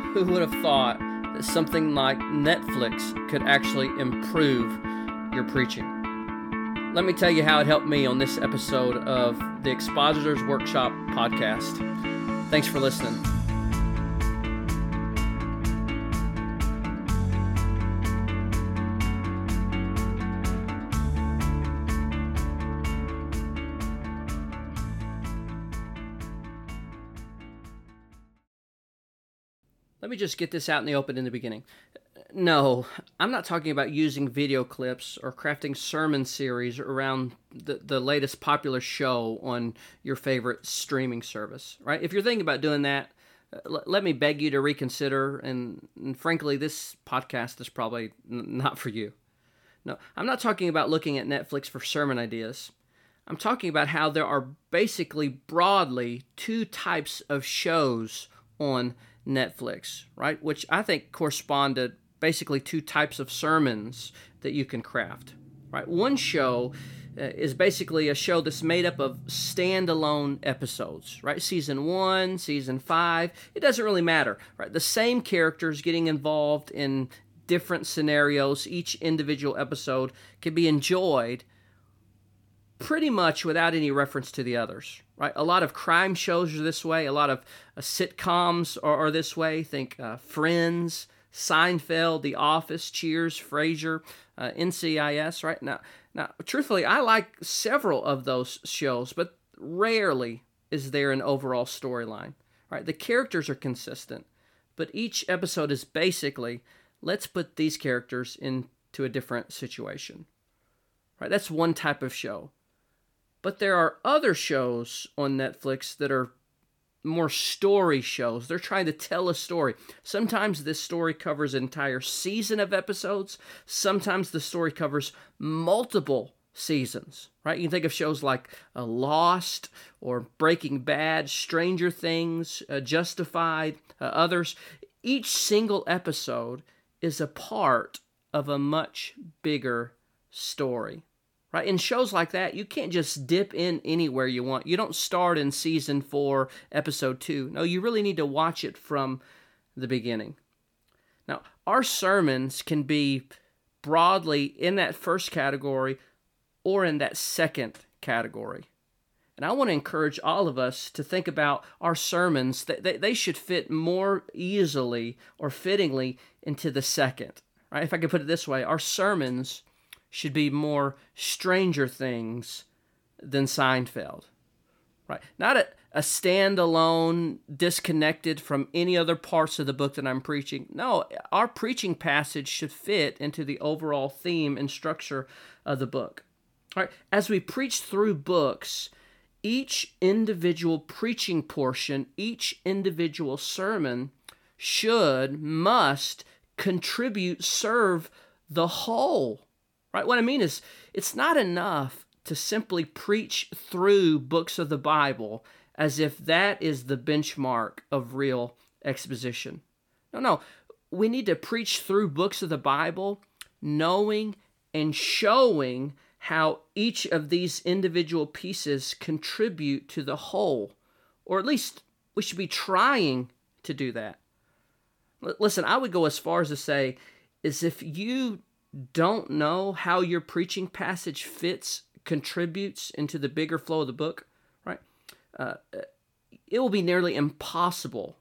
Who would have thought that something like Netflix could actually improve your preaching? Let me tell you how it helped me on this episode of the Expositor's Workshop podcast. Thanks for listening. Let me just get this out in the open in the beginning. No, I'm not talking about using video clips or crafting sermon series around the latest popular show on your favorite streaming service, right? If you're thinking about doing that, let me beg you to reconsider, and frankly, this podcast is probably not for you. No, I'm not talking about looking at Netflix for sermon ideas. I'm talking about how there are basically broadly two types of shows on Netflix, right? Which I think correspond to basically two types of sermons that you can craft, right? One show is basically a show that's made up of standalone episodes, right? Season 1, Season 5, it doesn't really matter, right? The same characters getting involved in different scenarios. Each individual episode can be enjoyed pretty much without any reference to the others, right? A lot of crime shows are this way. A lot of sitcoms are this way. Think Friends, Seinfeld, The Office, Cheers, Frasier, NCIS, right? Now, truthfully, I like several of those shows, but rarely is there an overall storyline, right? The characters are consistent, but each episode is basically, let's put these characters into a different situation, right? That's one type of show. But there are other shows on Netflix that are more story shows. They're trying to tell a story. Sometimes this story covers an entire season of episodes. Sometimes the story covers multiple seasons, right? You can think of shows like Lost or Breaking Bad, Stranger Things, Justified, others. Each single episode is a part of a much bigger story. Right? In shows like that, you can't just dip in anywhere you want. You don't start in Season 4, Episode 2. No, you really need to watch it from the beginning. Now, our sermons can be broadly in that first category or in that second category. And I want to encourage all of us to think about our sermons. They should fit more easily or fittingly into the second. Right? If I could put it this way, our sermons should be more Stranger Things than Seinfeld, right? Not a standalone, disconnected from any other parts of the book that I'm preaching. No, our preaching passage should fit into the overall theme and structure of the book. All right, as we preach through books, each individual preaching portion, each individual sermon must contribute, serve the whole. Right? What I mean is, it's not enough to simply preach through books of the Bible as if that is the benchmark of real exposition. No. We need to preach through books of the Bible, knowing and showing how each of these individual pieces contribute to the whole. Or at least we should be trying to do that. Listen, I would go as far as to say, is if you don't know how your preaching passage contributes into the bigger flow of the book, right? It will be nearly impossible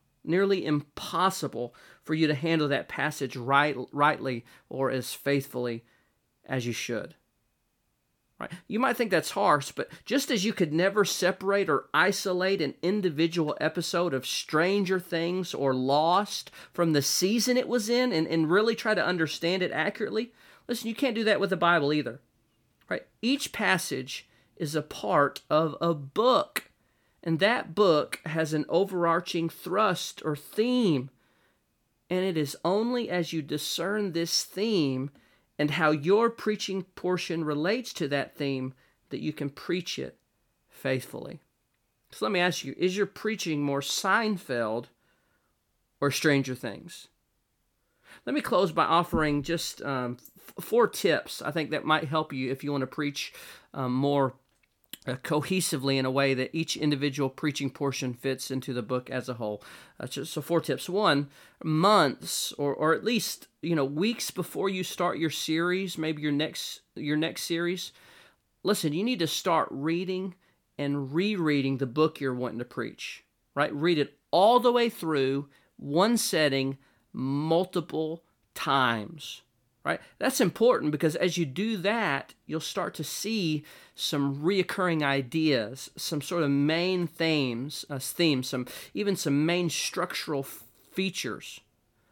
for you to handle that passage rightly or as faithfully as you should. Right? You might think that's harsh, but just as you could never separate or isolate an individual episode of Stranger Things or Lost from the season it was in and really try to understand it accurately, listen, you can't do that with the Bible either. Right? Each passage is a part of a book, and that book has an overarching thrust or theme, and it is only as you discern this theme and how your preaching portion relates to that theme that you can preach it faithfully. So let me ask you, is your preaching more Seinfeld or Stranger Things? Let me close by offering just 4 tips I think that might help you if you want to preach more cohesively in a way that each individual preaching portion fits into the book as a whole. So 4 tips. 1, months or at least weeks before you start your series, maybe your next series. Listen, you need to start reading and rereading the book you're wanting to preach. Right? Read it all the way through, one setting, multiple times. Right? That's important because as you do that, you'll start to see some reoccurring ideas, some sort of main themes, even some main structural features.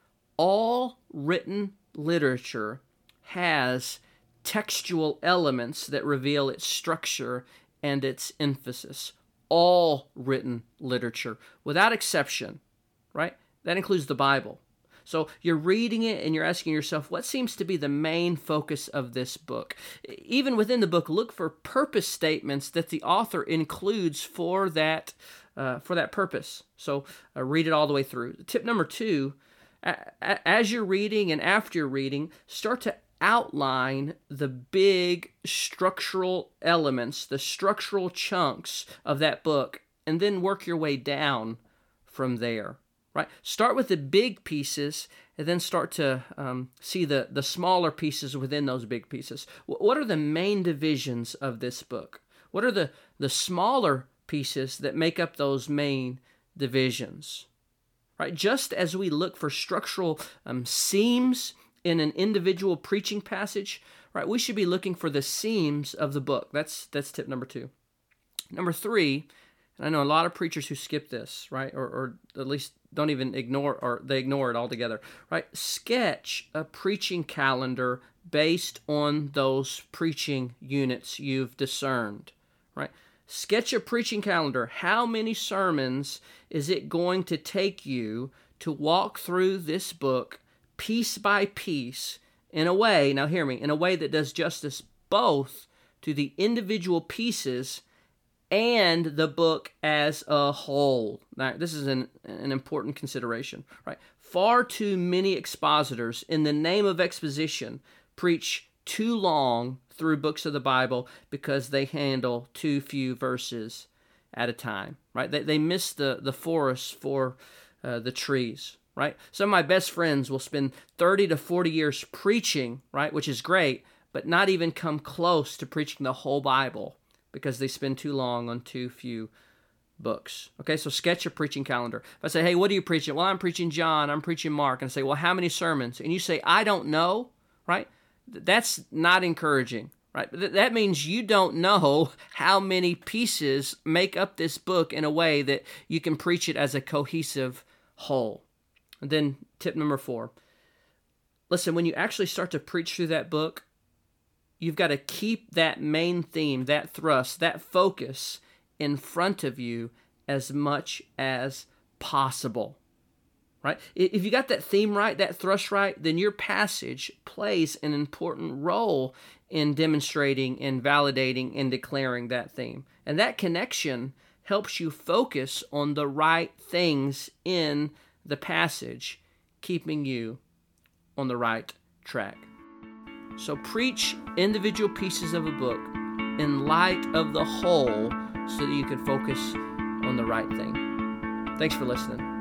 All written literature has textual elements that reveal its structure and its emphasis. All written literature, without exception, right? That includes the Bible. So you're reading it and you're asking yourself, what seems to be the main focus of this book? Even within the book, look for purpose statements that the author includes for that purpose. So read it all the way through. Tip number 2, as you're reading and after you're reading, start to outline the big structural elements, the structural chunks of that book, and then work your way down from there. Right? Start with the big pieces and then start to see the smaller pieces within those big pieces. What are the main divisions of this book? What are the smaller pieces that make up those main divisions? Right? Just as we look for structural seams in an individual preaching passage, right, we should be looking for the seams of the book. That's tip number 2. Number 3, and I know a lot of preachers who skip this, right, or at least don't even ignore, or they ignore it altogether, right? Sketch a preaching calendar based on those preaching units you've discerned, right? Sketch a preaching calendar. How many sermons is it going to take you to walk through this book piece by piece in a way, now hear me, in a way that does justice both to the individual pieces and the book as a whole? Now, this is an important consideration, right? Far too many expositors, in the name of exposition, preach too long through books of the Bible because they handle too few verses at a time, right? They miss the forest for the trees, right? Some of my best friends will spend 30 to 40 years preaching, right, which is great, but not even come close to preaching the whole Bible, because they spend too long on too few books. Okay, so sketch a preaching calendar. If I say, hey, what are you preaching? Well, I'm preaching John, I'm preaching Mark. And I say, well, how many sermons? And you say, I don't know, right? That's not encouraging, right? That means you don't know how many pieces make up this book in a way that you can preach it as a cohesive whole. And then tip number 4. Listen, when you actually start to preach through that book, you've got to keep that main theme, that thrust, that focus in front of you as much as possible, right? If you got that theme right, that thrust right, then your passage plays an important role in demonstrating and validating and declaring that theme. And that connection helps you focus on the right things in the passage, keeping you on the right track. So preach individual pieces of a book in light of the whole so that you can focus on the right thing. Thanks for listening.